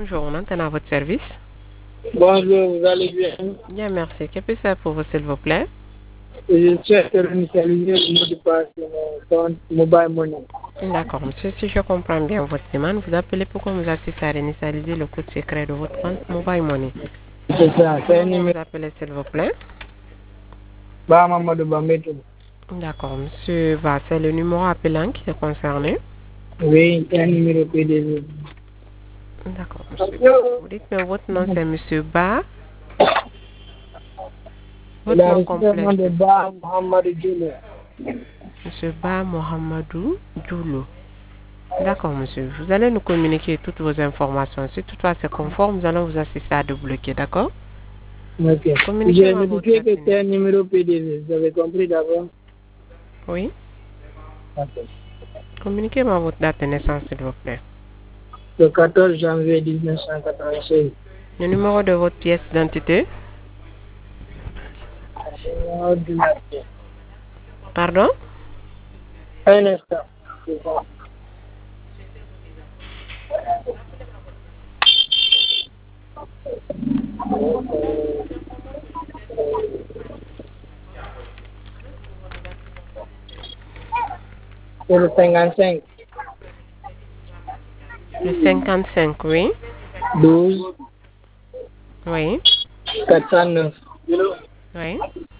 Bonjour, on entend à votre service. Bonjour, vous allez bien? Bien, merci. Que puis-je faire pour vous, s'il vous plaît? Je souhaite réinitialiser le mot de passe de mon compte Mobile Money. D'accord, monsieur. Si je comprends bien votre demande, vous appelez pour qu'on vous assiste à réinitialiser le code secret de votre compte Mobile Money. C'est ça, c'est un Comment numéro. vous appelez, s'il vous plaît? Bah, Mamadou Bametou. D'accord, monsieur. C'est le numéro appelant qui est concerné. Oui, c'est un numéro PDV. D'accord, monsieur. Vous dites que votre nom, c'est monsieur Ba. Votre nom complet. L'enregistrement de Ba Mohamed Djoulou. Monsieur Ba Mohamedou Djoulou. D'accord, monsieur. Vous allez nous communiquer toutes vos informations. Si toutefois c'est conforme, nous allons vous assister à débloquer, d'accord? Ok. J'ai Communiquez-moi votre notifié date que de c'est un naissance. numéro PDV. Vous avez compris d'abord? Oui. Ok. Communiquez-moi votre date de naissance, s'il vous plaît. Le 14 janvier 1996. Le numéro de votre pièce d'identité. Pardon? Un instant. C'est le 55, Le 55, oui. 12, Oui. 409. Oui.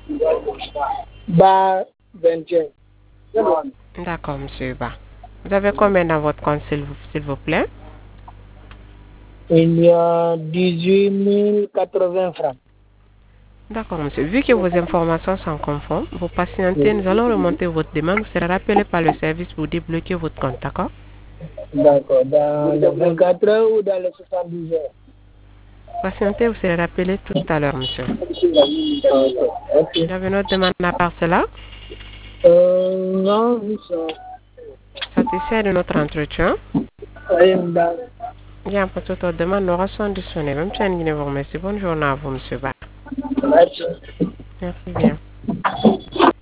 Bar 21. D'accord, monsieur Ba. Vous avez combien dans votre compte, s'il vous plaît? Il y a 18 080 francs. D'accord, monsieur. Vu que vos informations sont conformes, vous patientez, nous allons remonter votre demande. Vous serez rappelé par le service pour débloquer votre compte, d'accord? D'accord. Dans les 24 heures ou dans les 72 heures? Patientez, vous serez rappelé tout à l'heure, monsieur. Ok. Vous avez une autre demande à part cela? Non, oui, ça. Satisfait de notre entretien? Oui, madame. Bien, pour toute autre demande, nous restons disponibles. Même chaîne, vous remercie. Bonne journée à vous, monsieur Ba. Merci. Merci bien.